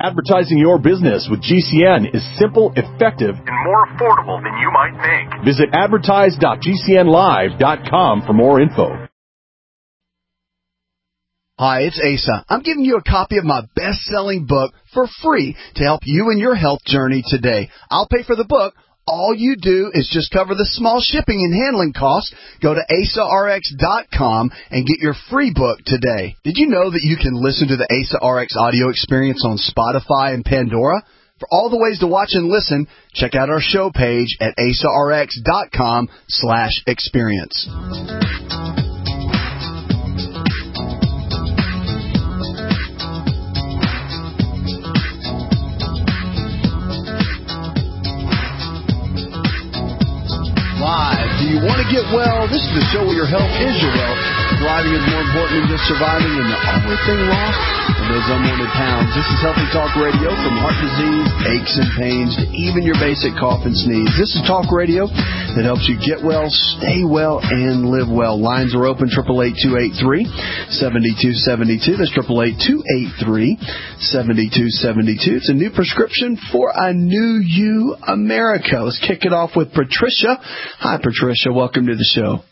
Advertising your business with GCN is simple, effective, and more affordable than you might think. Visit advertise.gcnlive.com for more info. Hi, it's Asa. I'm giving you a copy of my best-selling book for free to help you in your health journey today. I'll pay for the book. All you do is just cover the small shipping and handling costs. Go to AsaRx.com and get your free book today. Did you know that you can listen to the Asa RX audio experience on Spotify and Pandora? For all the ways to watch and listen, check out our show page at AsaRx.com/experience. Live. Do you want to get well? This is the show where your health is your wealth. Thriving is more important than just surviving, and the only thing lost are those unwanted pounds. This is Healthy Talk Radio, from heart disease, aches and pains, to even your basic cough and sneeze. This is Talk Radio that helps you get well, stay well, and live well. Lines are open, 888-283-7272. That's 888-283-7272. It's a new prescription for a new you, America. Let's kick it off with Patricia. Hi, Patricia. Welcome to the show.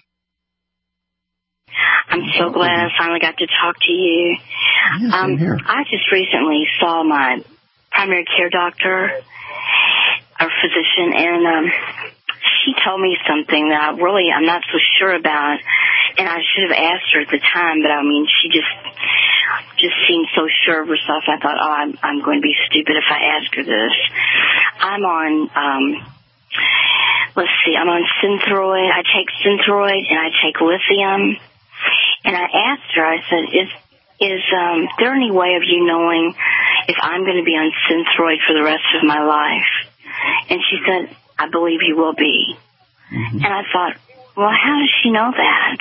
I'm so glad I finally got to talk to you. Yes, I'm here. I just recently saw my primary care doctor, or physician, and she told me something that I'm not so sure about, and I should have asked her at the time, but I mean, she just seemed so sure of herself. I thought, I'm going to be stupid if I ask her this. I'm on, I'm on Synthroid. I take Synthroid and I take lithium. And I asked her, I said, is there any way of you knowing if I'm going to be on Synthroid for the rest of my life? And she said, I believe you will be. Mm-hmm. And I thought, well, how does she know that?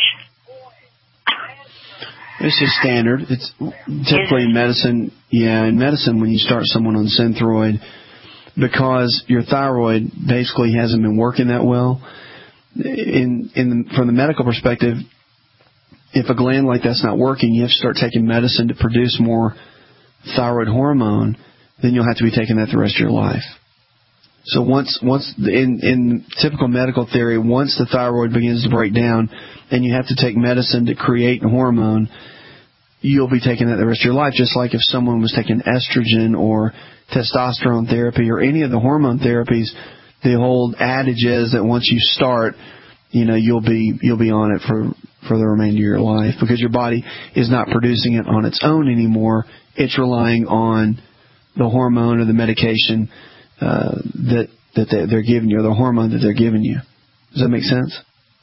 This is standard. It's typically in medicine. Yeah, in medicine, when you start someone on Synthroid, because your thyroid basically hasn't been working that well, from the medical perspective, if a gland like that's not working, you have to start taking medicine to produce more thyroid hormone. Then you'll have to be taking that the rest of your life. So once in typical medical theory, once the thyroid begins to break down and you have to take medicine to create a hormone, you'll be taking that the rest of your life. Just like if someone was taking estrogen or testosterone therapy or any of the hormone therapies, the whole adage is that once you start, you'll be on it for the remainder of your life, because your body is not producing it on its own anymore. It's relying on the hormone or the medication that they're giving you, or the hormone that they're giving you. Does that make sense?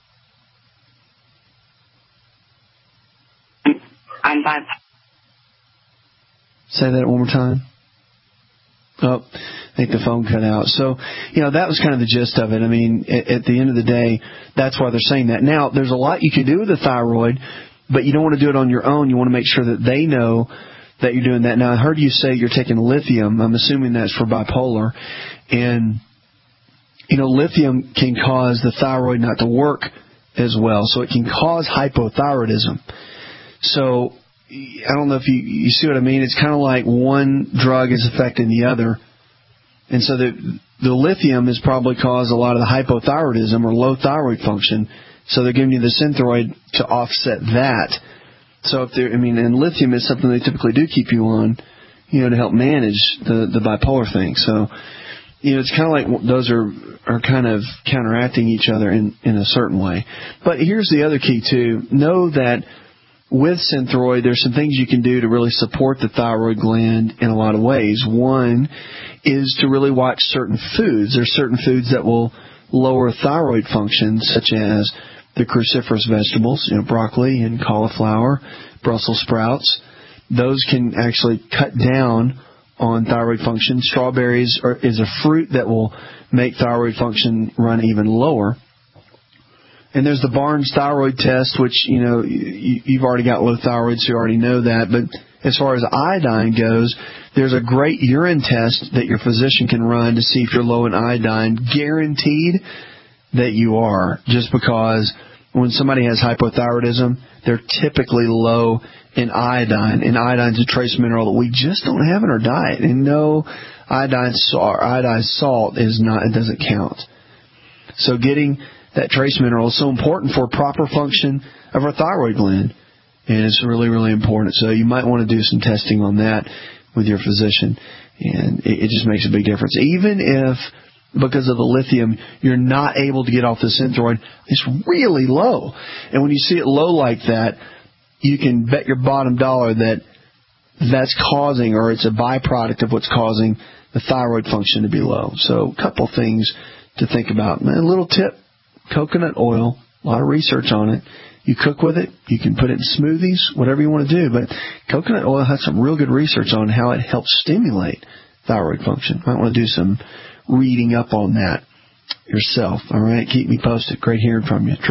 I'm bipolar. Say that one more time. Oh, I think the phone cut out. So, that was kind of the gist of it. I mean, at the end of the day, that's why they're saying that. Now, there's a lot you can do with the thyroid, but you don't want to do it on your own. You want to make sure that they know that you're doing that. Now, I heard you say you're taking lithium. I'm assuming that's for bipolar. And, lithium can cause the thyroid not to work as well. So it can cause hypothyroidism. So I don't know if you see what I mean. It's kind of like one drug is affecting the other. And so the lithium has probably caused a lot of the hypothyroidism or low thyroid function. So they're giving you the Synthroid to offset that. So and lithium is something they typically do keep you on, to help manage the bipolar thing. So, it's kind of like those are kind of counteracting each other in a certain way. But here's the other key too. Know that with Synthroid, there's some things you can do to really support the thyroid gland in a lot of ways. One is to really watch certain foods. There's certain foods that will lower thyroid function, such as the cruciferous vegetables, broccoli and cauliflower, Brussels sprouts. Those can actually cut down on thyroid function. Strawberries is a fruit that will make thyroid function run even lower. And there's the Barnes thyroid test, which, you've already got low thyroid, so you already know that. But as far as iodine goes, there's a great urine test that your physician can run to see if you're low in iodine. Guaranteed that you are, just because when somebody has hypothyroidism, they're typically low in iodine. And iodine's a trace mineral that we just don't have in our diet. And no, iodine salt is not, it doesn't count. So getting that trace mineral is so important for proper function of our thyroid gland. And it's really, really important. So you might want to do some testing on that with your physician. And it just makes a big difference. Even if, because of the lithium, you're not able to get off the Synthroid, it's really low. And when you see it low like that, you can bet your bottom dollar that that's causing, or it's a byproduct of what's causing the thyroid function to be low. So a couple things to think about. A little tip, coconut oil, a lot of research on it. You cook with it. You can put it in smoothies, whatever you want to do. But coconut oil has some real good research on how it helps stimulate thyroid function. Might want to do some reading up on that yourself. All right, keep me posted. Great hearing from you.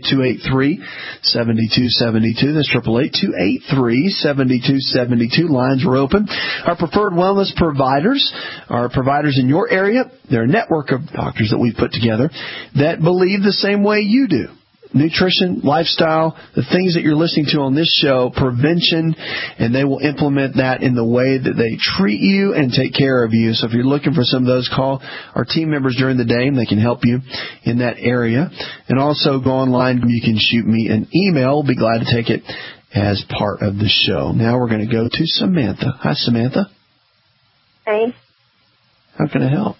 888-283-7272. That's 888-283-7272. Lines are open. Our preferred wellness providers are providers in your area. They're a network of doctors that we've put together that believe the same way you do. Nutrition, lifestyle, the things that you're listening to on this show, prevention, and they will implement that in the way that they treat you and take care of you. So if you're looking for some of those, call our team members during the day, and they can help you in that area. And also go online. You can shoot me an email. We'll be glad to take it as part of the show. Now we're going to go to Samantha. Hi, Samantha. Hey. How can I help?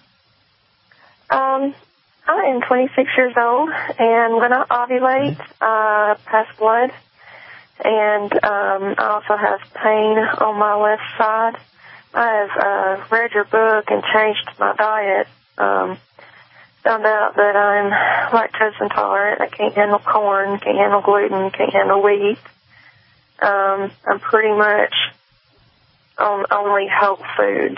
I am 26 years old, and when I ovulate, pass blood, and I also have pain on my left side. I have read your book and changed my diet. Found out that I'm lactose intolerant. I can't handle corn, can't handle gluten, can't handle wheat. I'm pretty much on only whole foods.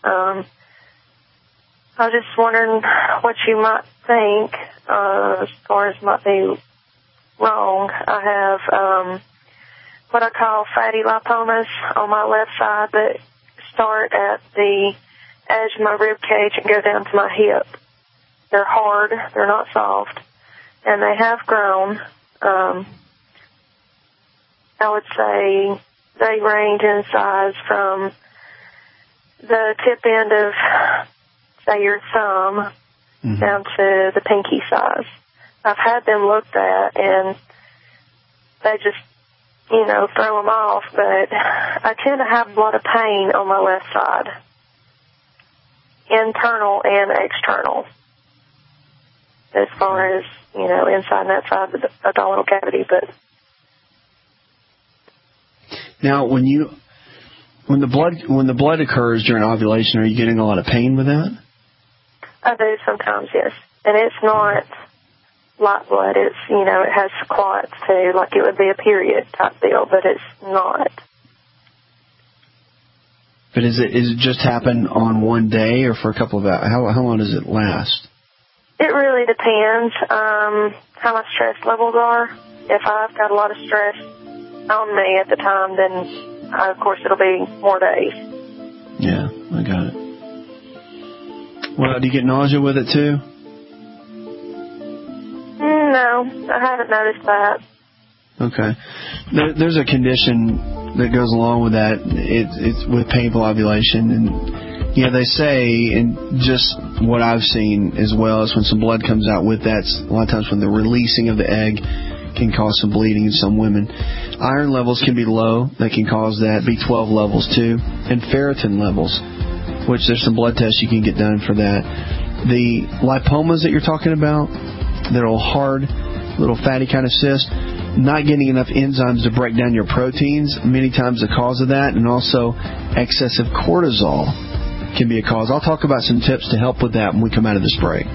I was just wondering what you might think as far as might be wrong. I have what I call fatty lipomas on my left side that start at the edge of my rib cage and go down to my hip. They're hard, they're not soft, and they have grown. I would say they range in size from the tip end of, say, your thumb down to the pinky size. I've had them looked at, and they just, throw them off, but I tend to have a lot of pain on my left side, internal and external, as far as, inside and outside the abdominal cavity. But now, when the blood occurs during ovulation, are you getting a lot of pain with that? I do sometimes, yes. And it's not light blood. It's, it has clots too, like it would be a period type deal, but it's not. But is it just happen on one day or for a couple of hours? How long does it last? It really depends how my stress levels are. If I've got a lot of stress on me at the time, then, of course, it'll be more days. Yeah, I got it. Well, do you get nausea with it too? No, I haven't noticed that. Okay. There's a condition that goes along with that. It's with painful ovulation, and they say, and just what I've seen as well, is when some blood comes out with that, a lot of times when the releasing of the egg can cause some bleeding in some women. Iron levels can be low. That can cause that. B12 levels too, and ferritin levels, which there's some blood tests you can get done for that. The lipomas that you're talking about, they're all hard, little fatty kind of cyst, not getting enough enzymes to break down your proteins, many times the cause of that, and also excessive cortisol can be a cause. I'll talk about some tips to help with that when we come out of this break.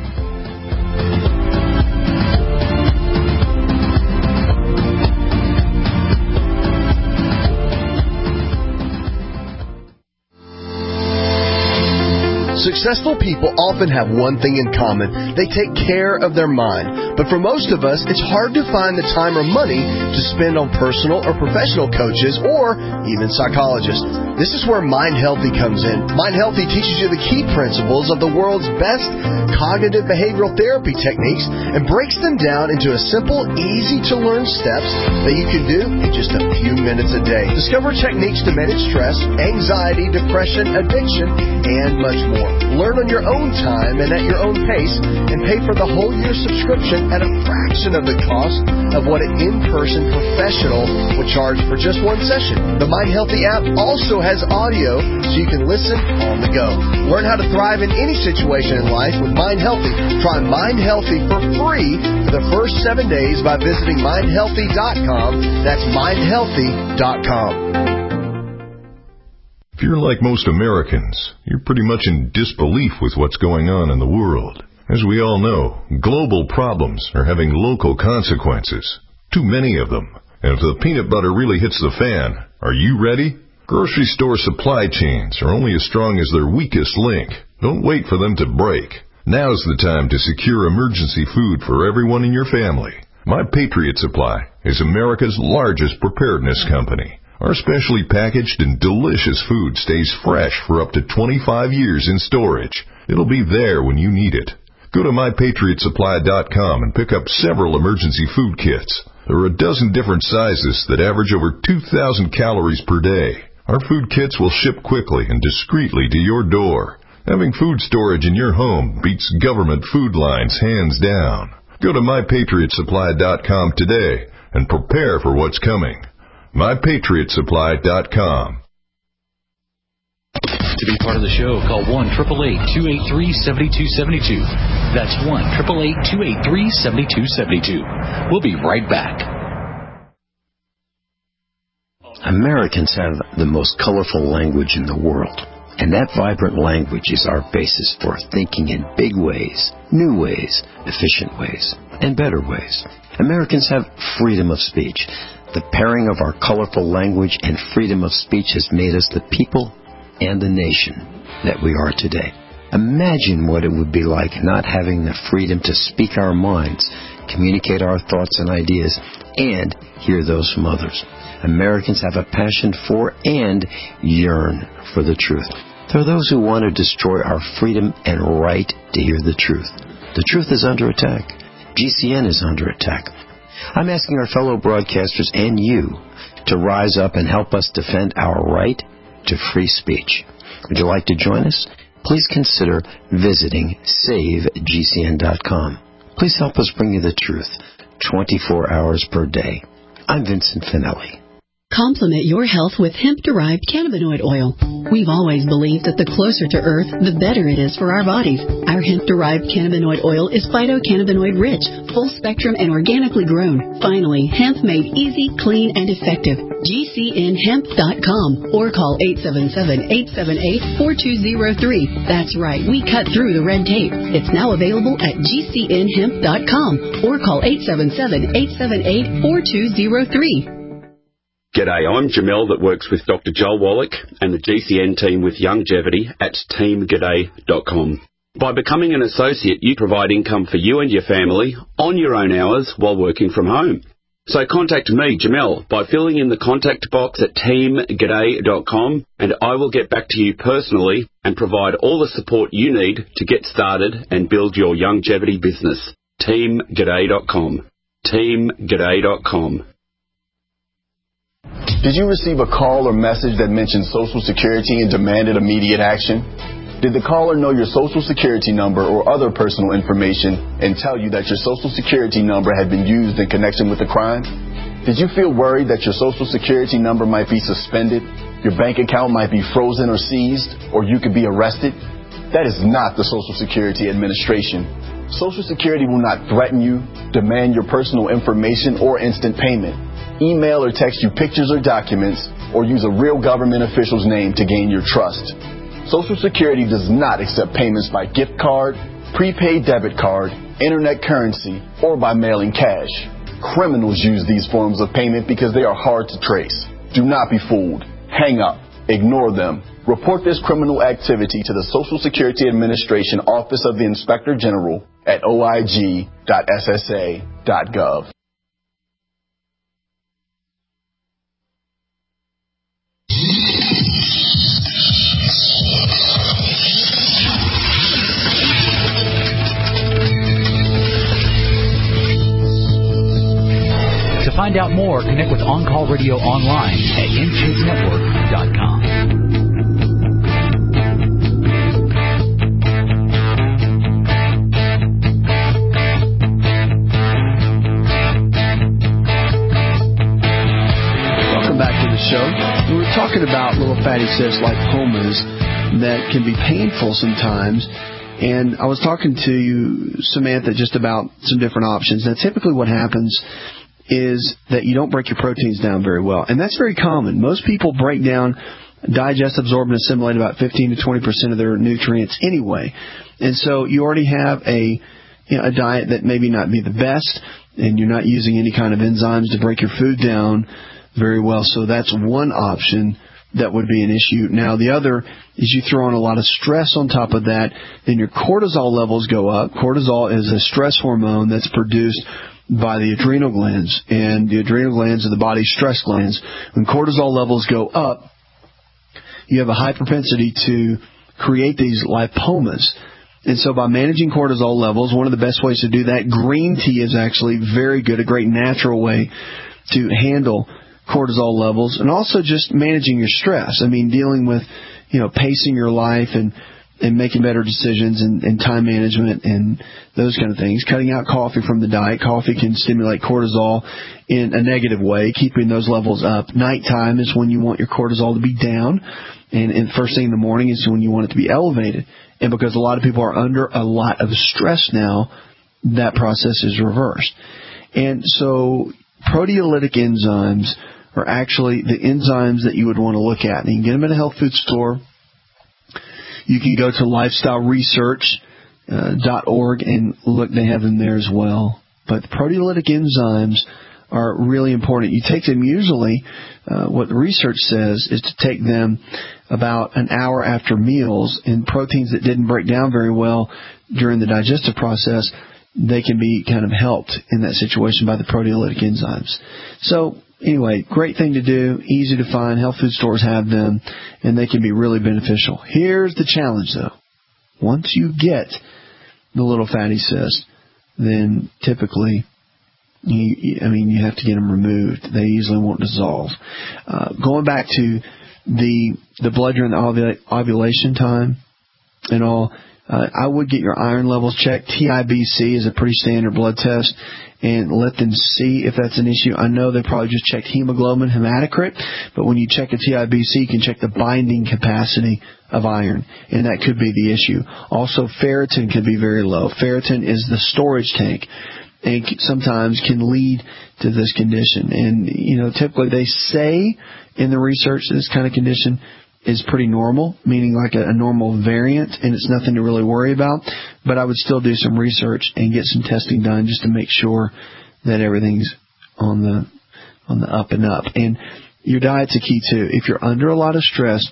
Successful people often have one thing in common. They take care of their mind. But for most of us, it's hard to find the time or money to spend on personal or professional coaches or even psychologists. This is where Mind Healthy comes in. Mind Healthy teaches you the key principles of the world's best cognitive behavioral therapy techniques and breaks them down into a simple, easy-to-learn steps that you can do in just a few minutes a day. Discover techniques to manage stress, anxiety, depression, addiction, and much more. Learn on your own time and at your own pace, and pay for the whole year subscription at a fraction of the cost of what an in-person professional would charge for just one session. The Mind Healthy app also has audio so you can listen on the go. Learn how to thrive in any situation in life with Mind Healthy. Try Mind Healthy for free for the first 7 days by visiting mindhealthy.com. That's mindhealthy.com. If you're like most Americans, you're pretty much in disbelief with what's going on in the world. As we all know, global problems are having local consequences. Too many of them. And if the peanut butter really hits the fan, are you ready? Grocery store supply chains are only as strong as their weakest link. Don't wait for them to break. Now's the time to secure emergency food for everyone in your family. My Patriot Supply is America's largest preparedness company. Our specially packaged and delicious food stays fresh for up to 25 years in storage. It'll be there when you need it. Go to MyPatriotSupply.com and pick up several emergency food kits. There are a dozen different sizes that average over 2,000 calories per day. Our food kits will ship quickly and discreetly to your door. Having food storage in your home beats government food lines hands down. Go to MyPatriotSupply.com today and prepare for what's coming. MyPatriotSupply.com. To be part of the show, call 1-888-283-7272. That's 1-888-283-7272. We'll be right back. Americans have the most colorful language in the world. And that vibrant language is our basis for thinking in big ways, new ways, efficient ways, and better ways. Americans have freedom of speech. The pairing of our colorful language and freedom of speech has made us the people and the nation that we are today. Imagine what it would be like not having the freedom to speak our minds, communicate our thoughts and ideas, and hear those from others. Americans have a passion for and yearn for the truth. There are those who want to destroy our freedom and right to hear the truth. The truth is under attack. GCN is under attack. I'm asking our fellow broadcasters and you to rise up and help us defend our right to free speech. Would you like to join us? Please consider visiting SaveGCN.com. Please help us bring you the truth 24 hours per day. I'm Vincent Finelli. Complement your health with hemp-derived cannabinoid oil. We've always believed that the closer to Earth, the better it is for our bodies. Our hemp-derived cannabinoid oil is phytocannabinoid-rich, full-spectrum, and organically grown. Finally, hemp made easy, clean, and effective. GCNhemp.com or call 877-878-4203. That's right, we cut through the red tape. It's now available at GCNhemp.com or call 877-878-4203. G'day, I'm Jamel that works with Dr. Joel Wallach and the GCN team with Longevity at teamg'day.com. By becoming an associate, you provide income for you and your family on your own hours while working from home. So contact me, Jamel, by filling in the contact box at teamg'day.com and I will get back to you personally and provide all the support you need to get started and build your longevity business. teamg'day.com. teamg'day.com. Did you receive a call or message that mentioned Social Security and demanded immediate action? Did the caller know your Social Security number or other personal information and tell you that your Social Security number had been used in connection with the crime? Did you feel worried that your Social Security number might be suspended, your bank account might be frozen or seized, or you could be arrested? That is not the Social Security Administration. Social Security will not threaten you, demand your personal information, or instant payment. Email or text you pictures or documents, or use a real government official's name to gain your trust. Social Security does not accept payments by gift card, prepaid debit card, internet currency, or by mailing cash. Criminals use these forms of payment because they are hard to trace. Do not be fooled. Hang up. Ignore them. Report this criminal activity to the Social Security Administration Office of the Inspector General at oig.ssa.gov. To find out more, connect with On Call Radio online at InShapeNetwork.com. Welcome back to the show. We were talking about little fatty cysts, lipomas, that can be painful sometimes. And I was talking to you, Samantha, just about some different options. Now, typically what happens is that you don't break your proteins down very well. And that's very common. Most people break down, digest, absorb, and assimilate about 15 to 20% of their nutrients anyway. And so you already have a diet that maybe not be the best, and you're not using any kind of enzymes to break your food down very well. So that's one option that would be an issue. Now, the other is you throw on a lot of stress on top of that, then your cortisol levels go up. Cortisol is a stress hormone that's produced by the adrenal glands, and the adrenal glands are the body's stress glands. When cortisol levels go up, you have a high propensity to create these lipomas. And so by managing cortisol levels, one of the best ways to do that, green tea is actually very good, a great natural way to handle cortisol levels, and also just managing your stress. I mean, dealing with, pacing your life and making better decisions and time management and those kind of things. Cutting out coffee from the diet. Coffee can stimulate cortisol in a negative way, keeping those levels up. Nighttime is when you want your cortisol to be down, and first thing in the morning is when you want it to be elevated. And because a lot of people are under a lot of stress now, that process is reversed. And so proteolytic enzymes are actually the enzymes that you would want to look at. And you can get them at a health food store. You can go to lifestyleresearch.org and look, they have them there as well. But the proteolytic enzymes are really important. You take them usually, what the research says is to take them about an hour after meals, and proteins that didn't break down very well during the digestive process, they can be kind of helped in that situation by the proteolytic enzymes. So anyway, great thing to do, easy to find. Health food stores have them, and they can be really beneficial. Here's the challenge, though. Once you get the little fatty cyst, then typically, you have to get them removed. They usually won't dissolve. Going back to the blood during the ovulation time and all, I would get your iron levels checked. TIBC is a pretty standard blood test, and let them see if that's an issue. I know they probably just checked hemoglobin, hematocrit, but when you check a TIBC, you can check the binding capacity of iron, and that could be the issue. Also, ferritin can be very low. Ferritin is the storage tank, and sometimes can lead to this condition. And, typically they say in the research this kind of condition is pretty normal, meaning like a normal variant, and it's nothing to really worry about. But I would still do some research and get some testing done just to make sure that everything's on the up and up. And your diet's a key too. If you're under a lot of stress,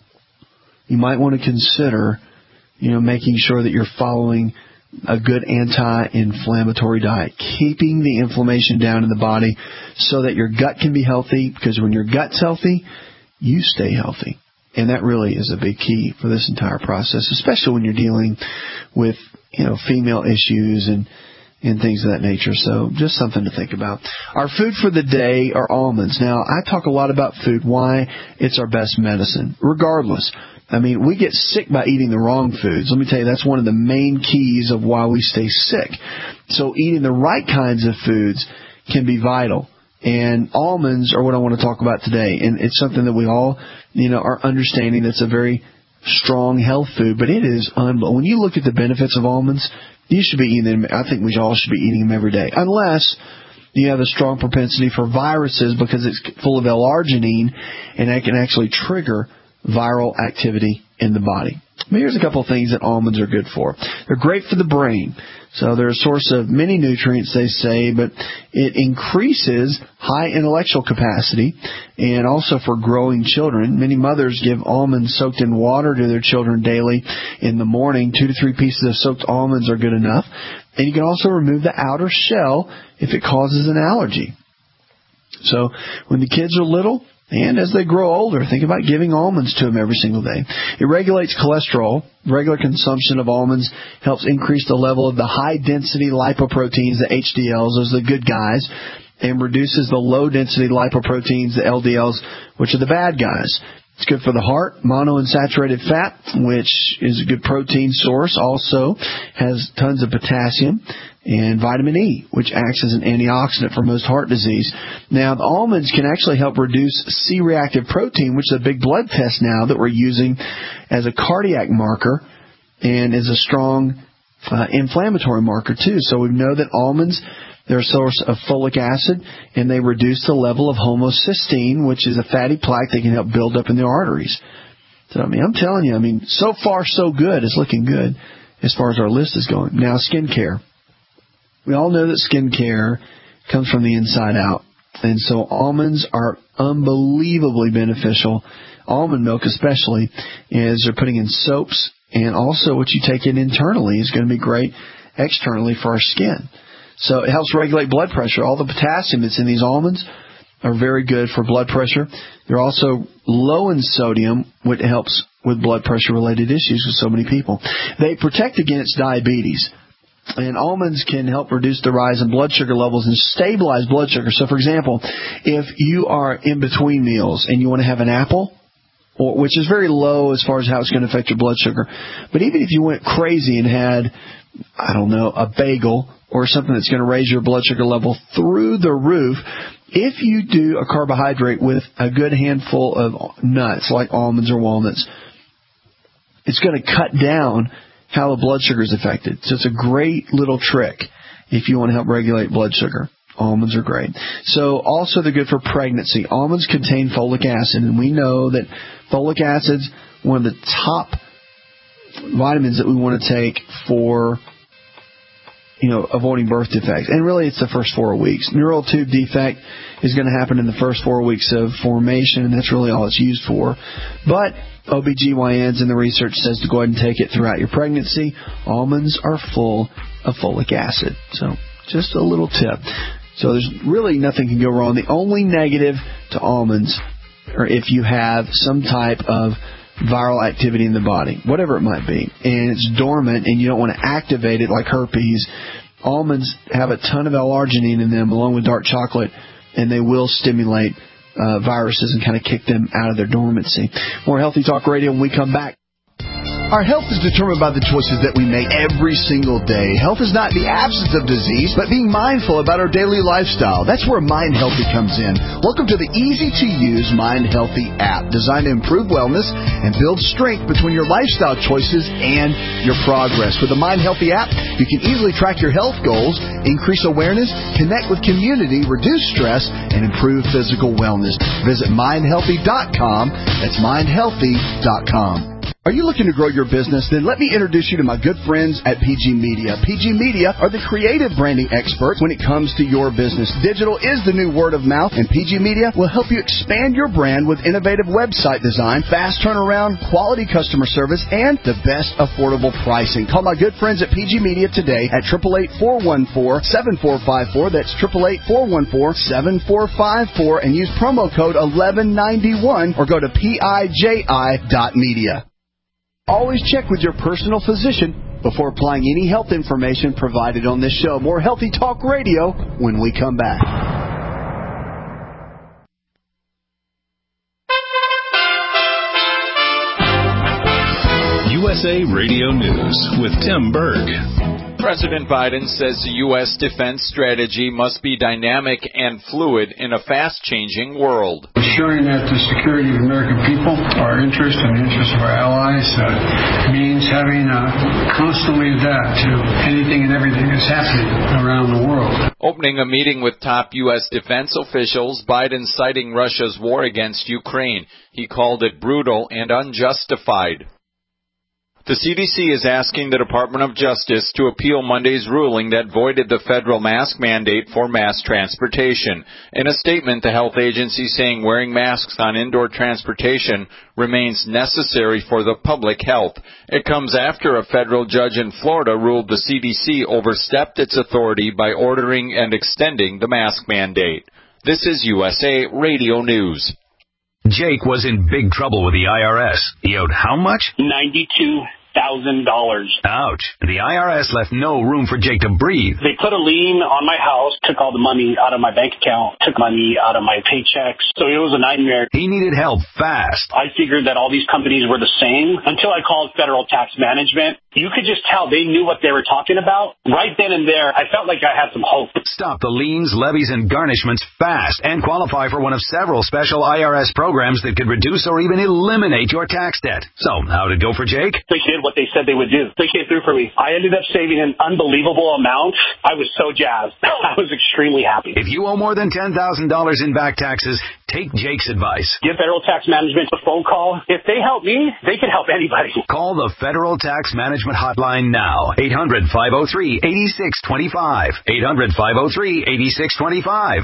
you might want to consider, making sure that you're following a good anti-inflammatory diet, keeping the inflammation down in the body so that your gut can be healthy, because when your gut's healthy, you stay healthy. And that really is a big key for this entire process, especially when you're dealing with, female issues and things of that nature. So just something to think about. Our food for the day are almonds. Now, I talk a lot about food, why it's our best medicine, regardless. We get sick by eating the wrong foods. Let me tell you, that's one of the main keys of why we stay sick. So eating the right kinds of foods can be vital. And almonds are what I want to talk about today. And it's something that we all, are understanding that's a very strong health food. But it is when you look at the benefits of almonds, you should be eating them. I think we all should be eating them every day. Unless you have a strong propensity for viruses, because it's full of L-arginine, and that can actually trigger viral activity in the body. But here's a couple of things that almonds are good for. They're great for the brain. So they're a source of many nutrients, they say, but it increases high intellectual capacity and also for growing children. Many mothers give almonds soaked in water to their children daily in the morning. 2 to 3 pieces of soaked almonds are good enough. And you can also remove the outer shell if it causes an allergy. So when the kids are little, and as they grow older, think about giving almonds to them every single day. It regulates cholesterol. Regular consumption of almonds helps increase the level of the high-density lipoproteins, the HDLs, those are the good guys, and reduces the low-density lipoproteins, the LDLs, which are the bad guys. It's good for the heart. Monounsaturated fat, which is a good protein source, also has tons of potassium. And vitamin E, which acts as an antioxidant for most heart disease. Now, the almonds can actually help reduce C-reactive protein, which is a big blood test now that we're using as a cardiac marker and is a strong inflammatory marker, too. So we know that almonds, they're a source of folic acid, and they reduce the level of homocysteine, which is a fatty plaque that can help build up in the arteries. So, I'm telling you, so far so good. It's looking good as far as our list is going. Now, skincare. We all know that skin care comes from the inside out. And so almonds are unbelievably beneficial. Almond milk especially, as they're putting in soaps. And also what you take in internally is going to be great externally for our skin. So it helps regulate blood pressure. All the potassium that's in these almonds are very good for blood pressure. They're also low in sodium, which helps with blood pressure-related issues with so many people. They protect against diabetes. And almonds can help reduce the rise in blood sugar levels and stabilize blood sugar. So, for example, if you are in between meals and you want to have an apple, which is very low as far as how it's going to affect your blood sugar, but even if you went crazy and had, a bagel or something that's going to raise your blood sugar level through the roof, if you do a carbohydrate with a good handful of nuts like almonds or walnuts, it's going to cut down how the blood sugar is affected. So it's a great little trick if you want to help regulate blood sugar. Almonds are great. So also they're good for pregnancy. Almonds contain folic acid, and we know that folic acid's one of the top vitamins that we want to take for avoiding birth defects. And really it's the first 4 weeks. Neural tube defect is going to happen in the first 4 weeks of formation, and that's really all it's used for. But OBGYNs and the research says to go ahead and take it throughout your pregnancy. Almonds are full of folic acid. So just a little tip. So there's really nothing can go wrong. The only negative to almonds are if you have some type of viral activity in the body, whatever it might be, and it's dormant and you don't want to activate it like herpes. Almonds have a ton of L-arginine in them along with dark chocolate, and they will stimulate viruses and kind of kick them out of their dormancy. More Healthy Talk Radio when we come back. Our health is determined by the choices that we make every single day. Health is not the absence of disease, but being mindful about our daily lifestyle. That's where Mind Healthy comes in. Welcome to the easy-to-use Mind Healthy app, designed to improve wellness and build strength between your lifestyle choices and your progress. With the Mind Healthy app, you can easily track your health goals, increase awareness, connect with community, reduce stress, and improve physical wellness. Visit mindhealthy.com. That's mindhealthy.com. Are you looking to grow your business? Then let me introduce you to my good friends at PG Media. PG Media are the creative branding experts when it comes to your business. Digital is the new word of mouth, and PG Media will help you expand your brand with innovative website design, fast turnaround, quality customer service, and the best affordable pricing. Call my good friends at PG Media today at 888-414-7454. That's 888-414-7454, and use promo code 1191 or go to PIJI.media. Always check with your personal physician before applying any health information provided on this show. More Healthy Talk Radio when we come back. USA Radio News with Tim Berg. President Biden says the U.S. defense strategy must be dynamic and fluid in a fast-changing world. Ensuring that the security of American people, our interests and the interests of our allies, means having constantly adapt to anything and everything that's happening around the world. Opening a meeting with top U.S. defense officials, Biden citing Russia's war against Ukraine. He called it brutal and unjustified. The CDC is asking the Department of Justice to appeal Monday's ruling that voided the federal mask mandate for mass transportation. In a statement, the health agency saying wearing masks on indoor transportation remains necessary for the public health. It comes after a federal judge in Florida ruled the CDC overstepped its authority by ordering and extending the mask mandate. This is USA Radio News. Jake was in big trouble with the IRS. He owed how much? $92,000. Ouch. The IRS left no room for Jake to breathe. They put a lien on my house, took all the money out of my bank account, took money out of my paychecks. So it was a nightmare. He needed help fast. I figured that all these companies were the same until I called Federal Tax Management. You could just tell they knew what they were talking about. Right then and there, I felt like I had some hope. Stop the liens, levies, and garnishments fast and qualify for one of several special IRS programs that could reduce or even eliminate your tax debt. So, how'd it go for Jake? They did what they said they would do. They came through for me. I ended up saving an unbelievable amount. I was so jazzed. I was extremely happy. If you owe more than $10,000 in back taxes, take Jake's advice. Give Federal Tax Management a phone call. If they help me, they can help anybody. Call the Federal Tax Management Hotline now. 800-503-8625. 800-503-8625.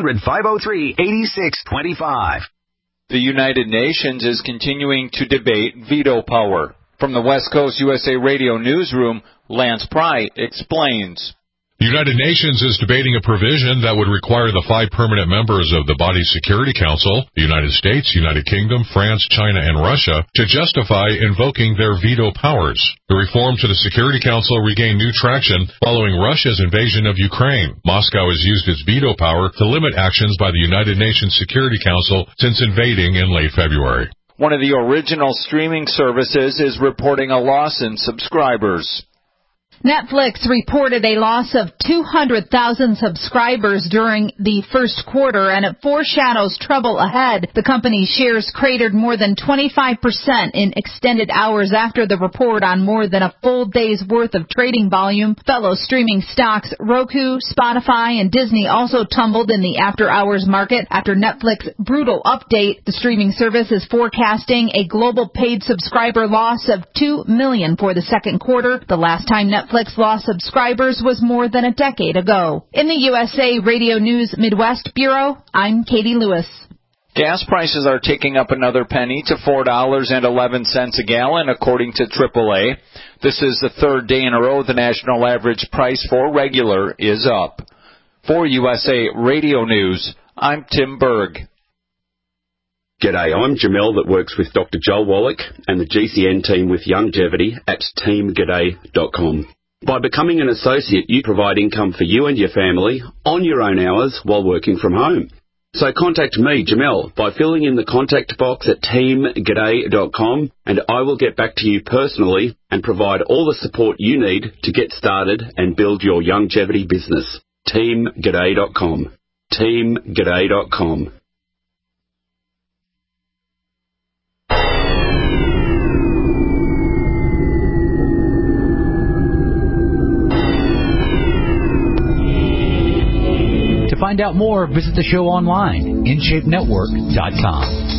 800-503-8625. The United Nations is continuing to debate veto power. From the West Coast USA Radio Newsroom, Lance Pry explains. The United Nations is debating a provision that would require the 5 permanent members of the body's Security Council, the United States, United Kingdom, France, China, and Russia, to justify invoking their veto powers. The reform to the Security Council regained new traction following Russia's invasion of Ukraine. Moscow has used its veto power to limit actions by the United Nations Security Council since invading in late February. One of the original streaming services is reporting a loss in subscribers. Netflix reported a loss of 200,000 subscribers during the first quarter, and it foreshadows trouble ahead. The company's shares cratered more than 25% in extended hours after the report on more than a full day's worth of trading volume. Fellow streaming stocks Roku, Spotify, and Disney also tumbled in the after-hours market after Netflix's brutal update. The streaming service is forecasting a global paid subscriber loss of 2 million for the second quarter. The last time Netflix lost subscribers was more than a decade ago. In the USA Radio News Midwest Bureau, I'm Katie Lewis. Gas prices are ticking up another penny to $4.11 a gallon, according to AAA. This is the third day in a row the national average price for regular is up. For USA Radio News, I'm Tim Berg. G'day, I'm Jamel that works with Dr. Joel Wallach and the GCN team with Longevity at teamg'day.com. By becoming an associate, you provide income for you and your family on your own hours while working from home. So contact me, Jamel, by filling in the contact box at teamg'day.com, and I will get back to you personally and provide all the support you need to get started and build your longevity business. teamg'day.com. teamg'day.com. To find out more, visit the show online, InShapeNetwork.com.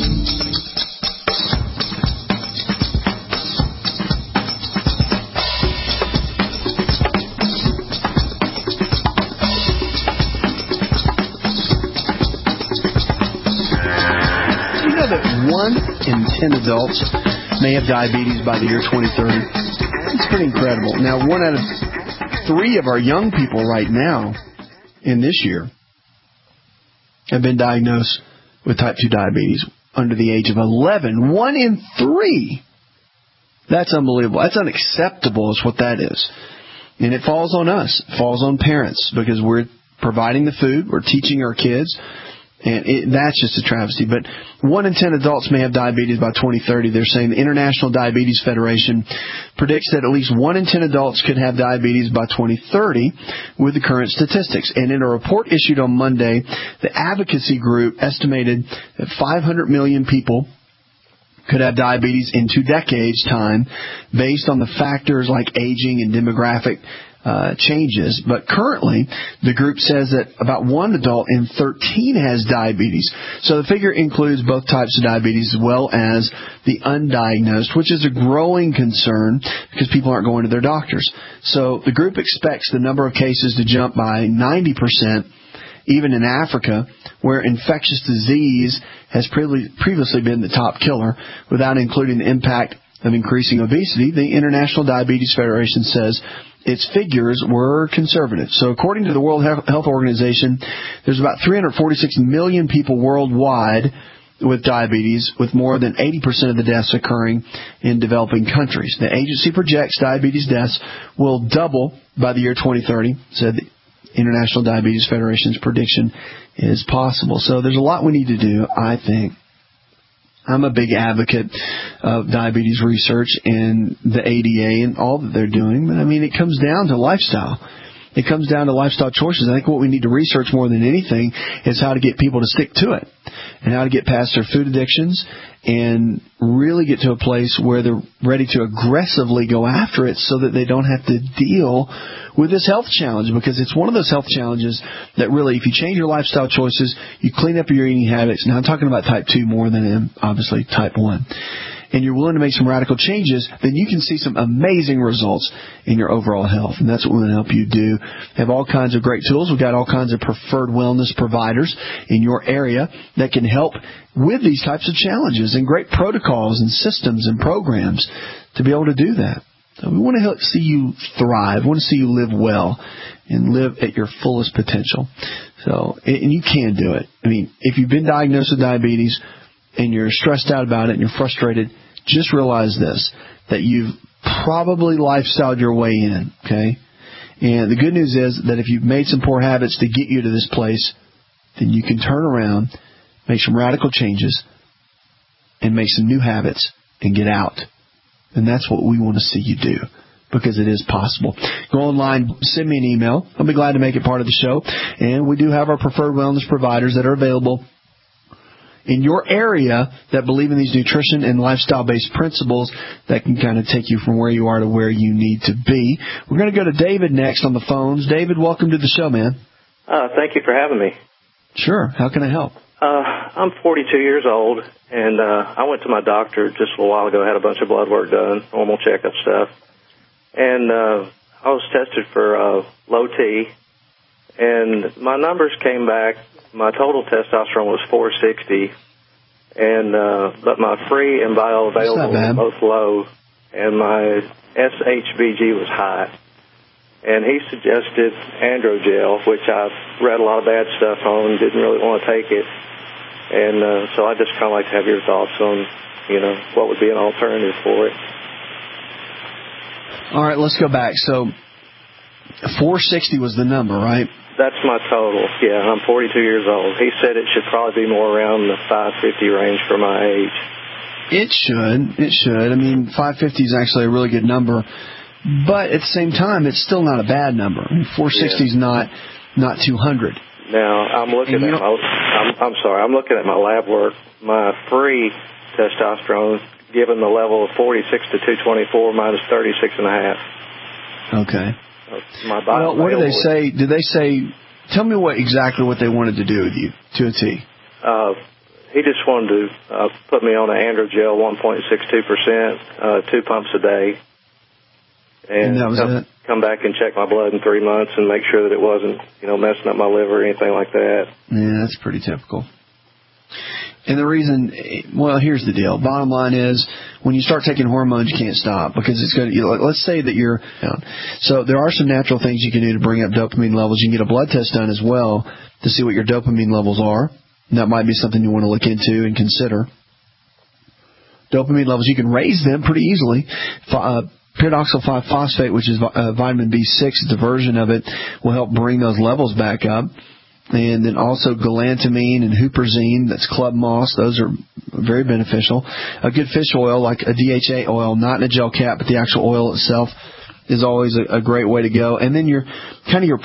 Do you know that 1 in 10 adults may have diabetes by the year 2030? It's pretty incredible. Now, 1 out of 3 of our young people right now in this year have been diagnosed with type 2 diabetes under the age of 11. 1 in 3. That's unbelievable. That's unacceptable is what that is. And it falls on us. It falls on parents because we're providing the food. We're teaching our kids. And that's just a travesty. But 1 in 10 adults may have diabetes by 2030. They're saying the International Diabetes Federation predicts that at least 1 in 10 adults could have diabetes by 2030 with the current statistics. And in a report issued on Monday, the advocacy group estimated that 500 million people could have diabetes in 2 decades' time based on the factors like aging and demographic changes. But currently, the group says that about 1 adult in 13 has diabetes. So the figure includes both types of diabetes as well as the undiagnosed, which is a growing concern because people aren't going to their doctors. So the group expects the number of cases to jump by 90%, even in Africa, where infectious disease has previously been the top killer, without including the impact of increasing obesity. The International Diabetes Federation says its figures were conservative. So according to the World Health Organization, there's about 346 million people worldwide with diabetes, with more than 80% of the deaths occurring in developing countries. The agency projects diabetes deaths will double by the year 2030, said the International Diabetes Federation's prediction is possible. So there's a lot we need to do, I think. I'm a big advocate of diabetes research and the ADA and all that they're doing. But, I mean, it comes down to lifestyle. It comes down to lifestyle choices. I think what we need to research more than anything is how to get people to stick to it and how to get past their food addictions and really get to a place where they're ready to aggressively go after it so that they don't have to deal with this health challenge, because it's one of those health challenges that really, if you change your lifestyle choices, you clean up your eating habits. Now, I'm talking about type 2 more than obviously type 1. And you're willing to make some radical changes, then you can see some amazing results in your overall health. And that's what we want to help you do. We have all kinds of great tools. We've got all kinds of preferred wellness providers in your area that can help with these types of challenges, and great protocols and systems and programs to be able to do that. So we want to help see you thrive. We want to see you live well and live at your fullest potential. So, and you can do it. I mean, if you've been diagnosed with diabetes and you're stressed out about it and you're frustrated, just realize this, that you've probably lifestyled your way in, okay? And the good news is that if you've made some poor habits to get you to this place, then you can turn around, make some radical changes, and make some new habits and get out. And that's what we want to see you do, because it is possible. Go online, send me an email. I'll be glad to make it part of the show. And we do have our preferred wellness providers that are available in your area that believe in these nutrition and lifestyle-based principles that can kind of take you from where you are to where you need to be. We're going to go to David next on the phones. David, welcome to the show, man. Thank you for having me. Sure. How can I help? I'm 42 years old, and I went to my doctor just a while ago, had a bunch of blood work done, normal checkup stuff. And I was tested for low T, and my numbers came back. My total testosterone was 460, and but my free and bioavailable were both low, and my SHBG was high. And he suggested Androgel, which I've read a lot of bad stuff on, didn't really want to take it. And so I just kind of like to have your thoughts on, what would be an alternative for it. All right, let's go back. So 460 was the number, right? That's my total, yeah. I'm 42 years old. He said it should probably be more around the 550 range for my age. It should. I mean, 550 is actually a really good number. But at the same time, it's still not a bad number. I mean, 460 is not 200. Now, I'm looking I'm looking at my lab work. My free testosterone, given the level of 46 to 224 minus 36.5. Okay. My bioavailable. Well, what do they say? Did they say? Tell me exactly what they wanted to do with you to a T. He just wanted to put me on an Androgel 1.62%, 2 pumps a day. And that was it? Come back and check my blood in 3 months and make sure that it wasn't, messing up my liver or anything like that. Yeah, that's pretty typical. And the reason, here's the deal. Bottom line is, when you start taking hormones, you can't stop, because it's going to, let's say that you're down. So there are some natural things you can do to bring up dopamine levels. You can get a blood test done as well to see what your dopamine levels are. And that might be something you want to look into and consider. Dopamine levels, you can raise them pretty easily. Pyridoxal 5-phosphate, which is vitamin B6, it's a version of it, will help bring those levels back up. And then also galantamine and huperzine, that's club moss, those are very beneficial. A good fish oil, like a DHA oil, not in a gel cap, but the actual oil itself, is always a great way to go. And then your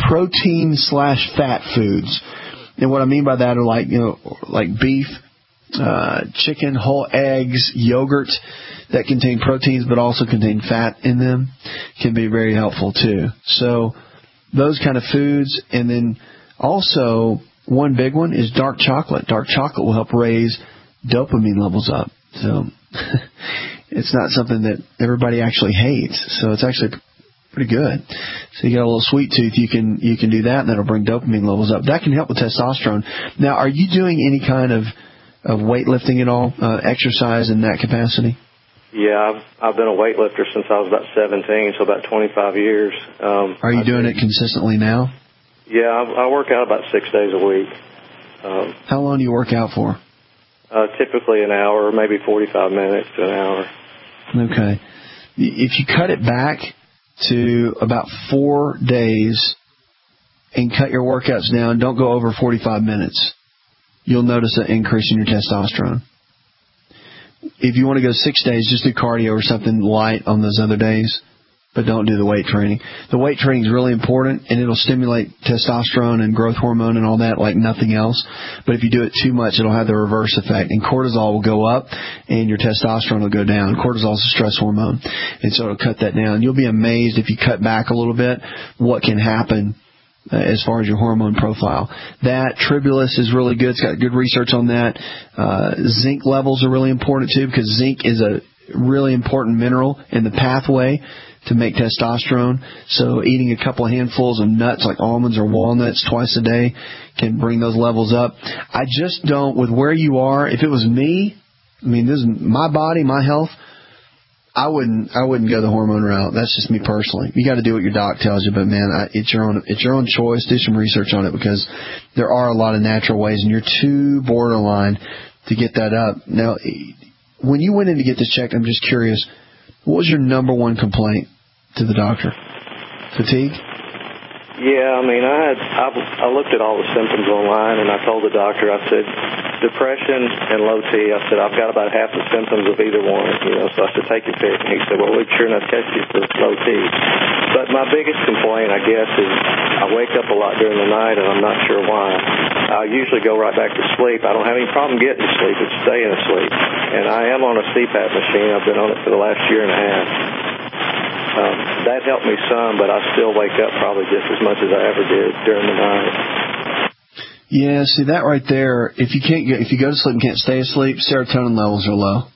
protein/fat foods. And what I mean by that are like beef, chicken, whole eggs, yogurt that contain proteins but also contain fat in them can be very helpful too. So those kind of foods. And then also one big one is dark chocolate. Dark chocolate will help raise dopamine levels up. So it's not something that everybody actually hates. So it's actually pretty good. So you got a little sweet tooth, you can do that, and that'll bring dopamine levels up. That can help with testosterone. Now, are you doing any kind of weightlifting at all, exercise in that capacity? Yeah, I've been a weightlifter since I was about 17, so about 25 years. Are you doing it consistently now? Yeah, I work out about 6 days a week. How long do you work out for? Typically an hour, maybe 45 minutes to an hour. Okay. If you cut it back to about 4 days and cut your workouts down, don't go over 45 minutes, you'll notice an increase in your testosterone. If you want to go 6 days, just do cardio or something light on those other days, but don't do the weight training. The weight training is really important, and it'll stimulate testosterone and growth hormone and all that like nothing else. But if you do it too much, it'll have the reverse effect, and cortisol will go up, and your testosterone will go down. Cortisol is a stress hormone, and so it'll cut that down. You'll be amazed if you cut back a little bit what can happen as far as your hormone profile. That Tribulus is really good. It's got good research on that. Zinc levels are really important too, because zinc is a really important mineral in the pathway to make testosterone. So eating a couple of handfuls of nuts like almonds or walnuts twice a day can bring those levels up. I just don't, with where you are, if it was me, I mean, this is my body, my health, I wouldn't go the hormone route. That's just me personally. You got to do what your doc tells you, but man, it's your own choice. Do some research on it, because there are a lot of natural ways, and you're too borderline to get that up. Now, when you went in to get this checked, I'm just curious, what was your number one complaint to the doctor? Fatigue? Yeah, I mean, I looked at all the symptoms online, and I told the doctor, I said, depression and low T. I said, I've got about half the symptoms of either one, so I said, take your pick. And he said, well, we'd sure enough test you for low T. But my biggest complaint, I guess, is I wake up a lot during the night, and I'm not sure why. I usually go right back to sleep. I don't have any problem getting to sleep. It's staying asleep. And I am on a CPAP machine. I've been on it for the last year and a half. That helped me some, but I still wake up probably just as much as I ever did during the night. Yeah, see that right there. If you go to sleep and can't stay asleep, serotonin levels are low.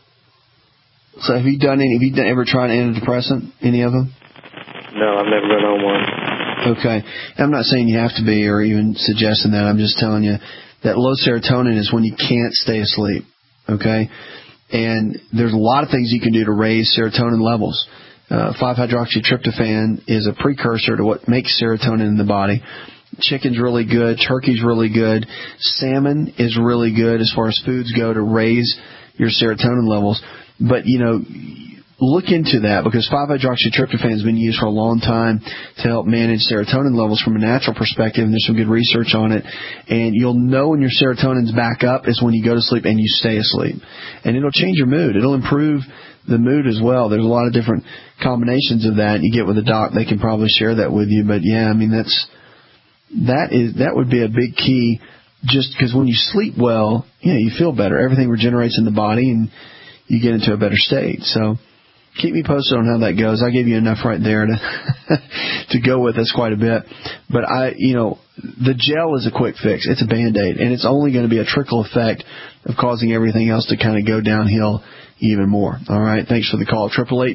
So have you ever tried an antidepressant? Any of them? No, I've never been on one. Okay, I'm not saying you have to be or even suggesting that. I'm just telling you that low serotonin is when you can't stay asleep. Okay, and there's a lot of things you can do to raise serotonin levels. 5-hydroxytryptophan is a precursor to what makes serotonin in the body. Chicken's really good. Turkey's really good. Salmon is really good as far as foods go to raise your serotonin levels. But, look into that, because 5-hydroxytryptophan has been used for a long time to help manage serotonin levels from a natural perspective, and there's some good research on it. And you'll know when your serotonin's back up is when you go to sleep and you stay asleep. And it'll change your mood. It'll improve the mood as well. There's a lot of different combinations of that. You get with a doc, they can probably share that with you. But yeah, I mean, that would be a big key, just because when you sleep well, you feel better. Everything regenerates in the body and you get into a better state. So keep me posted on how that goes. I gave you enough right there to go with. That's quite a bit. But the gel is a quick fix. It's a Band-Aid, and it's only going to be a trickle effect of causing everything else to kind of go downhill even more. All right. Thanks for the call.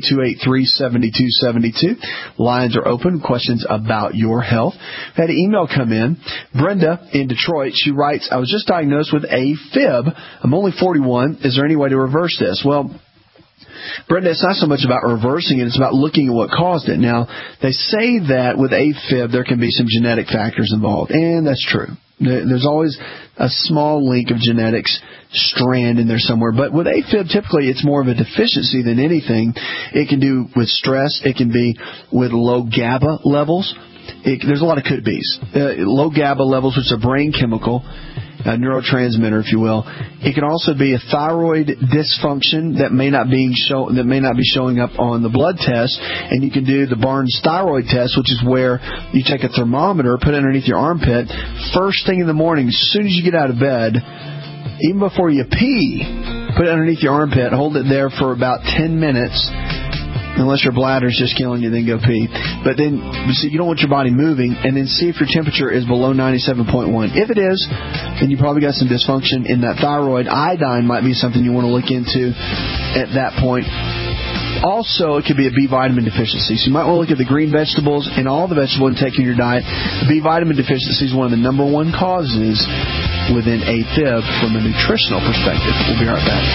888-283-7272. Lines are open. Questions about your health. Had an email come in. Brenda in Detroit. She writes, I was just diagnosed with AFib. I'm only 41. Is there any way to reverse this? Well, Brenda, it's not so much about reversing it. It's about looking at what caused it. Now, they say that with AFib, there can be some genetic factors involved. And that's true. There's always a small link of genetics strand in there somewhere. But with AFib, typically it's more of a deficiency than anything. It can do with stress. It can be with low GABA levels. There's a lot of could-bes. Low GABA levels, which is a brain chemical, a neurotransmitter, if you will. It can also be a thyroid dysfunction that may not be showing up on the blood test, and you can do the Barnes thyroid test, which is where you take a thermometer, put it underneath your armpit, first thing in the morning, as soon as you get out of bed, even before you pee, put it underneath your armpit, hold it there for about 10 minutes. Unless your bladder's just killing you, then go pee. But then, so you don't want your body moving, and then see if your temperature is below 97.1. If it is, then you probably got some dysfunction in that thyroid. Iodine might be something you want to look into at that point. Also, it could be a B vitamin deficiency. So you might want to look at the green vegetables and all the vegetable intake in your diet. The B vitamin deficiency is one of the number one causes within AFib from a nutritional perspective. We'll be right back.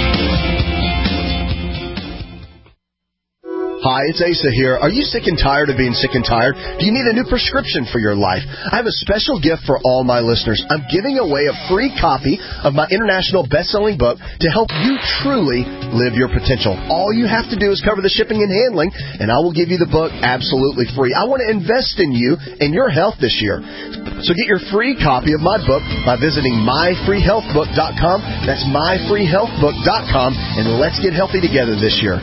Hi, it's Asa here. Are you sick and tired of being sick and tired? Do you need a new prescription for your life? I have a special gift for all my listeners. I'm giving away a free copy of my international best-selling book to help you truly live your potential. All you have to do is cover the shipping and handling, and I will give you the book absolutely free. I want to invest in you and your health this year. So get your free copy of my book by visiting myfreehealthbook.com. That's myfreehealthbook.com, and let's get healthy together this year.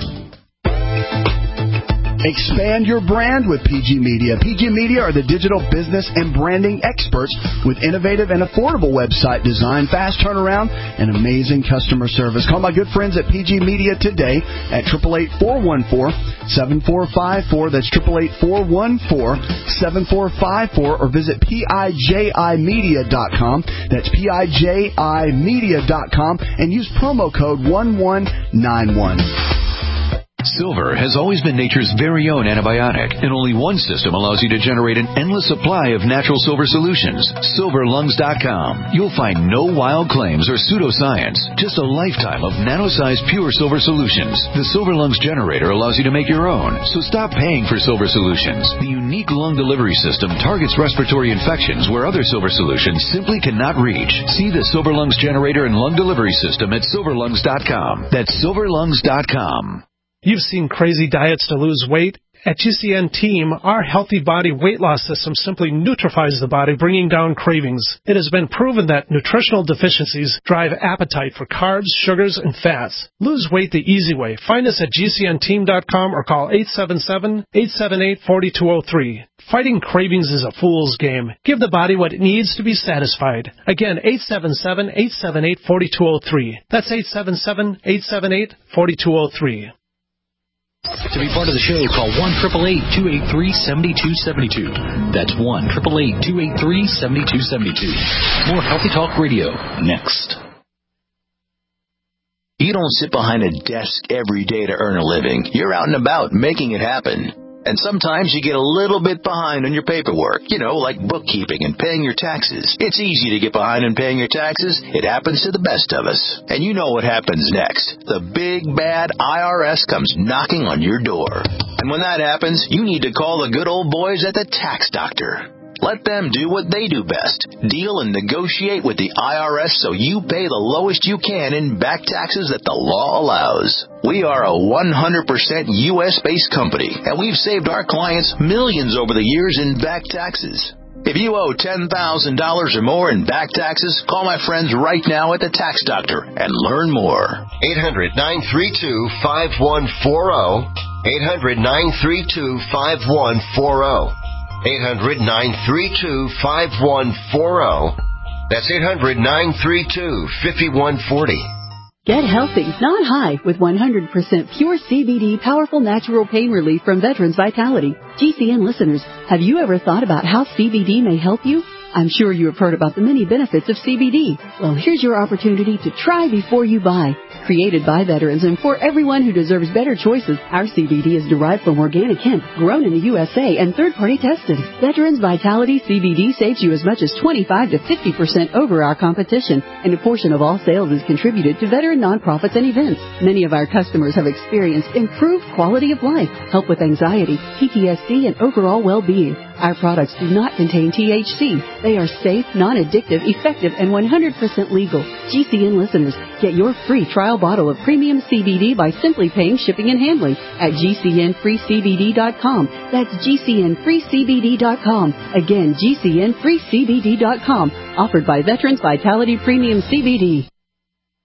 Expand your brand with PG Media. PG Media are the digital business and branding experts with innovative and affordable website design, fast turnaround, and amazing customer service. Call my good friends at PG Media today at 888-414-7454. That's 888-414-7454, or visit PIJImedia.com. That's PIJImedia.com, and use promo code 1191. Silver has always been nature's very own antibiotic, and only one system allows you to generate an endless supply of natural silver solutions. SilverLungs.com. You'll find no wild claims or pseudoscience, just a lifetime of nano-sized pure silver solutions. The Silver Lungs generator allows you to make your own, so stop paying for silver solutions. The unique lung delivery system targets respiratory infections where other silver solutions simply cannot reach. See the Silver Lungs generator and lung delivery system at SilverLungs.com. That's SilverLungs.com. You've seen crazy diets to lose weight. At GCN Team, our Healthy Body Weight Loss System simply neutralizes the body, bringing down cravings. It has been proven that nutritional deficiencies drive appetite for carbs, sugars, and fats. Lose weight the easy way. Find us at GCNteam.com or call 877-878-4203. Fighting cravings is a fool's game. Give the body what it needs to be satisfied. Again, 877-878-4203. That's 877-878-4203. To be part of the show, call 1-888-283-7272. That's 1-888-283-7272. More Healthy Talk Radio next. You don't sit behind a desk every day to earn a living. You're out and about making it happen. And sometimes you get a little bit behind on your paperwork, like bookkeeping and paying your taxes. It's easy to get behind on paying your taxes. It happens to the best of us. And you know what happens next. The big, bad IRS comes knocking on your door. And when that happens, you need to call the good old boys at the Tax Doctor. Let them do what they do best. Deal and negotiate with the IRS so you pay the lowest you can in back taxes that the law allows. We are a 100% U.S.-based company, and we've saved our clients millions over the years in back taxes. If you owe $10,000 or more in back taxes, call my friends right now at the Tax Doctor and learn more. 800-932-5140. 800-932-5140. 800-932-5140. That's 800-932-5140. Get healthy, not high, with 100% pure CBD powerful natural pain relief from Veterans Vitality. GCN listeners, have you ever thought about how CBD may help you? I'm sure you have heard about the many benefits of CBD. Well, here's your opportunity to try before you buy. Created by veterans and for everyone who deserves better choices, our CBD is derived from organic hemp, grown in the USA, and third-party tested. Veterans Vitality CBD saves you as much as 25 to 50% over our competition, and a portion of all sales is contributed to veteran nonprofits and events. Many of our customers have experienced improved quality of life, help with anxiety, PTSD, and overall well-being. Our products do not contain THC. They are safe, non-addictive, effective, and 100% legal. GCN listeners, get your free trial bottle of premium CBD by simply paying shipping and handling at GCNFreeCBD.com. That's GCNFreeCBD.com. Again, GCNFreeCBD.com. Offered by Veterans Vitality Premium CBD.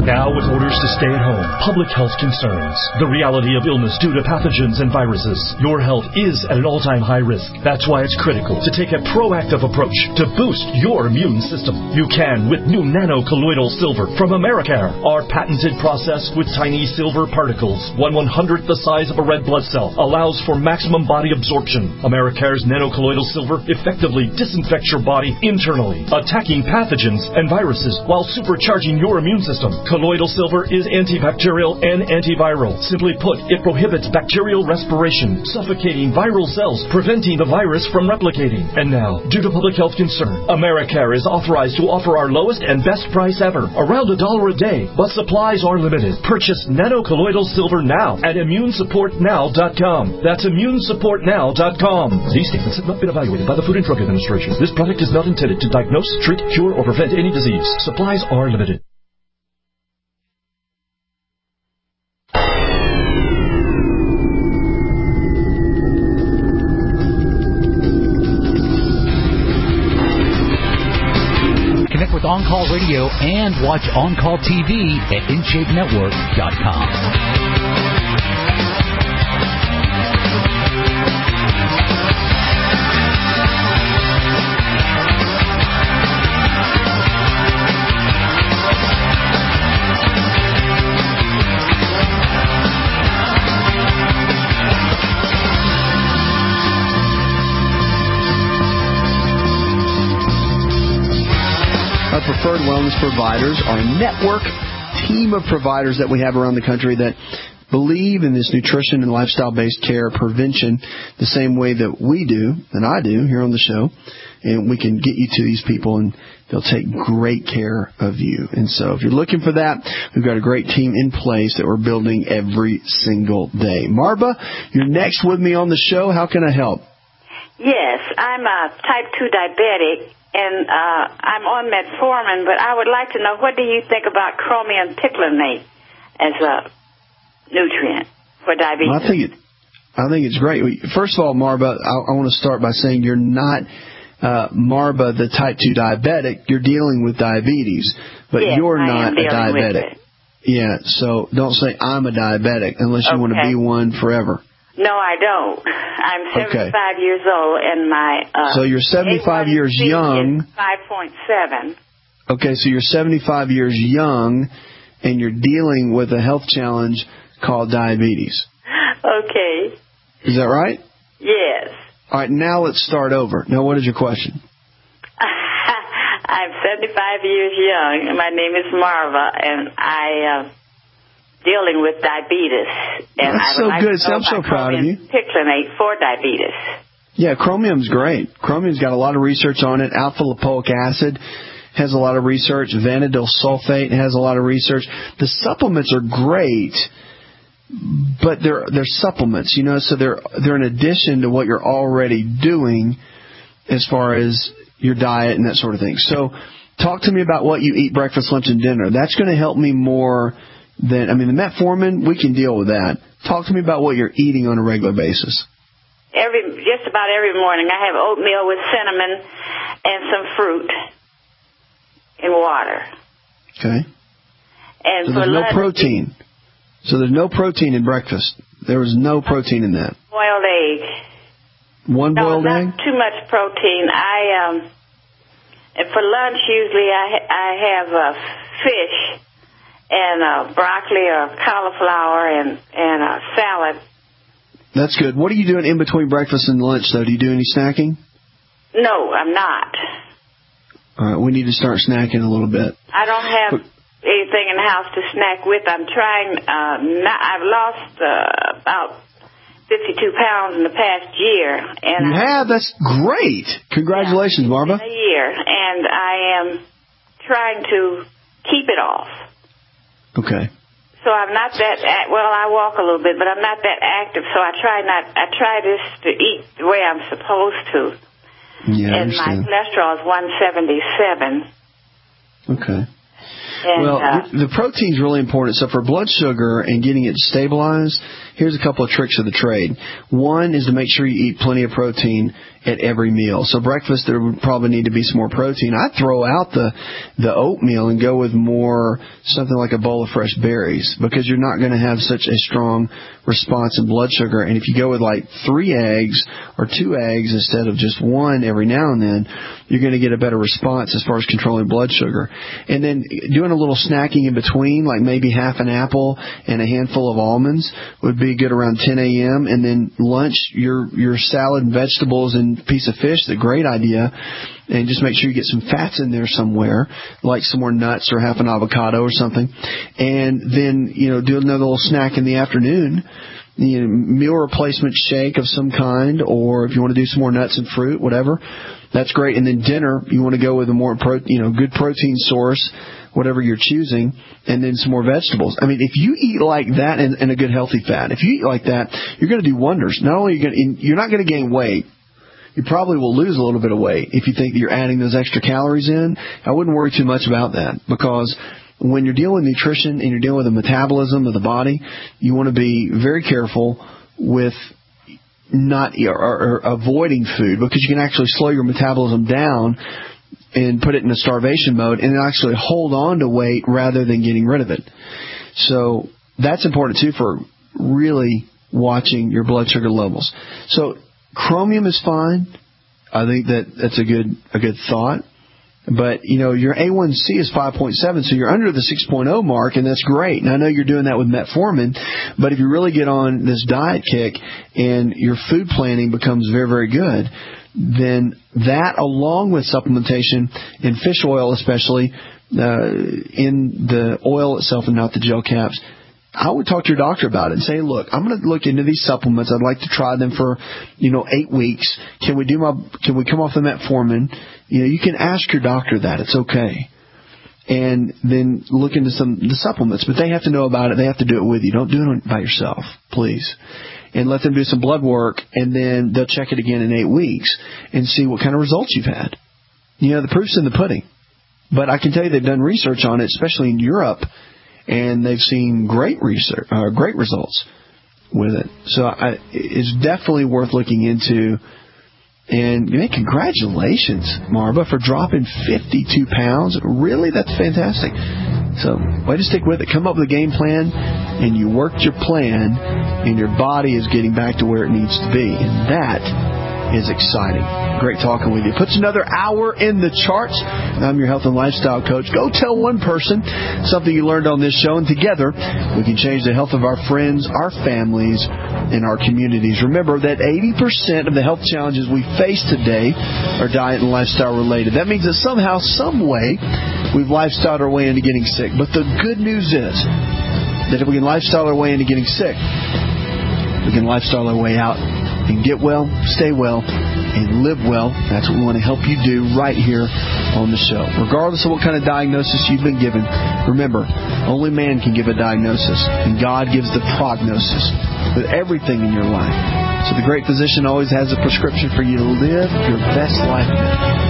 Now, with orders to stay at home, public health concerns, the reality of illness due to pathogens and viruses, your health is at an all-time high risk. That's why it's critical to take a proactive approach to boost your immune system. You can with new nano-colloidal silver from Americare. Our patented process with tiny silver particles, 1/100th the size of a red blood cell, allows for maximum body absorption. Americare's nano-colloidal silver effectively disinfects your body internally, attacking pathogens and viruses while supercharging your immune system. Colloidal silver is antibacterial and antiviral. Simply put, it prohibits bacterial respiration, suffocating viral cells, preventing the virus from replicating. And now, due to public health concern, Americare is authorized to offer our lowest and best price ever, around $1 a day, but supplies are limited. Purchase nano-colloidal silver now at immunesupportnow.com. That's immunesupportnow.com. These statements have not been evaluated by the Food and Drug Administration. This product is not intended to diagnose, treat, cure, or prevent any disease. Supplies are limited. With On Call Radio and watch On Call TV at InShapeNetwork.com. Our preferred wellness providers, our network team of providers that we have around the country that believe in this nutrition and lifestyle-based care prevention the same way that we do, and I do here on the show. And we can get you to these people, and they'll take great care of you. And so if you're looking for that, we've got a great team in place that we're building every single day. Marva, you're next with me on the show. How can I help? Yes, I'm a type 2 diabetic. And I'm on metformin, but I would like to know, what do you think about chromium ticlinate as a nutrient for diabetes? Well, I think it's great. First of all, Marva, I want to start by saying you're not Marva, the type 2 diabetic. You're dealing with diabetes, but yes, you're not a diabetic. Yeah, so don't say I'm a diabetic unless you want to be one forever. No, I don't. I'm 75 years old, and my so you're 75 years young. 5.7. Okay, so you're 75 years young, and you're dealing with a health challenge called diabetes. Okay. Is that right? Yes. All right, now let's start over. Now, what is your question? I'm 75 years young, and my name is Marva, and I dealing with diabetes. And That's so good. I'm so proud of you. Ticlinate for diabetes. Yeah, chromium's great. Chromium's got a lot of research on it. Alpha lipoic acid has a lot of research. Vanadyl sulfate has a lot of research. The supplements are great, but they're supplements, so they're in addition to what you're already doing as far as your diet and that sort of thing. So talk to me about what you eat breakfast, lunch, and dinner. That's going to help me more than, the metformin, we can deal with that. Talk to me about what you're eating on a regular basis. Just about every morning I have oatmeal with cinnamon and some fruit and water. Okay. And so there's no protein. So there's no protein in breakfast. There is no protein in that. Boiled egg. One boiled egg? Not too much protein. And for lunch usually I have fish and broccoli or cauliflower and a salad. That's good. What are you doing in between breakfast and lunch, though? Do you do any snacking? No, I'm not. All right, we need to start snacking a little bit. I don't have anything in the house to snack with. I'm trying. I've lost about 52 pounds in the past year. And you have? That's great. Congratulations, Marva. In a year, and I am trying to keep it off. Okay. So I'm not that, I walk a little bit, but I'm not that active, so I try this to eat the way I'm supposed to. Yeah, and my cholesterol is 177. Okay. And, the protein's really important. So for blood sugar and getting it stabilized, here's a couple of tricks of the trade. One is to make sure you eat plenty of protein at every meal. So breakfast, there would probably need to be some more protein. I'd throw out the oatmeal and go with more something like a bowl of fresh berries, because you're not going to have such a strong response in blood sugar. And if you go with like 3 eggs or 2 eggs instead of just 1 every now and then, you're going to get a better response as far as controlling blood sugar. And then doing a little snacking in between, like maybe half an apple and a handful of almonds, would be good around 10 a.m. And then lunch, your salad and vegetables and piece of fish is a great idea. And just make sure you get some fats in there somewhere, like some more nuts or half an avocado or something. And then, do another little snack in the afternoon, meal replacement shake of some kind, or if you want to do some more nuts and fruit, whatever, that's great. And then dinner, you want to go with a more good protein source, whatever you're choosing, and then some more vegetables. I mean, if you eat like that and a good healthy fat, if you eat like that, you're going to do wonders. Not only you're not going to gain weight, you probably will lose a little bit of weight if you think that you're adding those extra calories in. I wouldn't worry too much about that, because when you're dealing with nutrition and you're dealing with the metabolism of the body, you want to be very careful with not or avoiding food, because you can actually slow your metabolism down and put it in a starvation mode and actually hold on to weight rather than getting rid of it. So that's important too for really watching your blood sugar levels. So chromium is fine. I think that's a good thought. But, your A1C is 5.7, so you're under the 6.0 mark, and that's great. And I know you're doing that with metformin, but if you really get on this diet kick and your food planning becomes very, very good, then that, along with supplementation in fish oil especially, in the oil itself and not the gel caps, I would talk to your doctor about it and say, look, I'm going to look into these supplements. I'd like to try them for, 8 weeks. Can we come off the metformin? You can ask your doctor that. It's okay. And then look into the supplements. But they have to know about it. They have to do it with you. Don't do it by yourself, please. And let them do some blood work, and then they'll check it again in 8 weeks and see what kind of results you've had. The proof's in the pudding. But I can tell you they've done research on it, especially in Europe, and they've seen great results with it. So it's definitely worth looking into. And congratulations, Marva, for dropping 52 pounds. Really? That's fantastic. So way to stick with it. Come up with a game plan, and you worked your plan, and your body is getting back to where it needs to be. And that is exciting. Great talking with you. Puts another hour in the charts. I'm your health and lifestyle coach. Go tell one person something you learned on this show, and together we can change the health of our friends, our families, and our communities. Remember that 80% of the health challenges we face today are diet and lifestyle related. That means that somehow, some way, we've lifestyled our way into getting sick. But the good news is that if we can lifestyle our way into getting sick, we can lifestyle our way out and get well, stay well, and live well. That's what we want to help you do right here on the show. Regardless of what kind of diagnosis you've been given, remember, only man can give a diagnosis, and God gives the prognosis with everything in your life. So the great physician always has a prescription for you to live your best life now.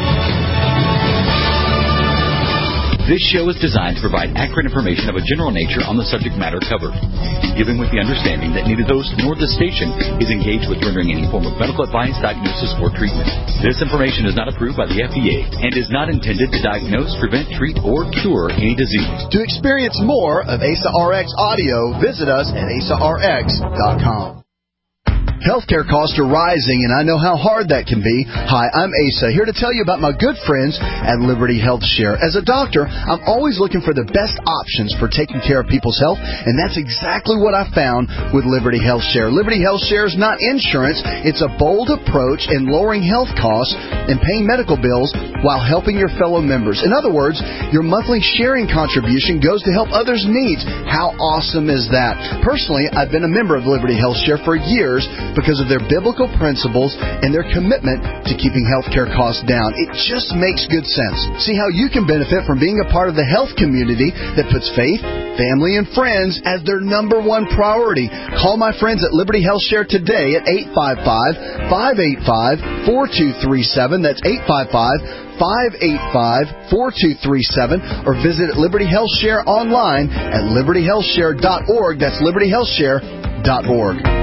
This show is designed to provide accurate information of a general nature on the subject matter covered, given with the understanding that neither the host nor the station is engaged with rendering any form of medical advice, diagnosis, or treatment. This information is not approved by the FDA and is not intended to diagnose, prevent, treat, or cure any disease. To experience more of Asa RX audio, visit us at asarx.com. Healthcare costs are rising, and I know how hard that can be. Hi, I'm Asa, here to tell you about my good friends at Liberty Health Share. As a doctor, I'm always looking for the best options for taking care of people's health, and that's exactly what I found with Liberty Health Share. Liberty Health Share is not insurance. It's a bold approach in lowering health costs and paying medical bills while helping your fellow members. In other words, your monthly sharing contribution goes to help others' needs. How awesome is that? Personally, I've been a member of Liberty Health Share for years because of their biblical principles and their commitment to keeping healthcare costs down. It just makes good sense. See how you can benefit from being a part of the health community that puts faith, family, and friends as their number one priority. Call my friends at Liberty Health Share today at 855-585-4237. That's 855-585-4237, or visit Liberty Health Share online at libertyhealthshare.org. That's libertyhealthshare.org. GCN.org.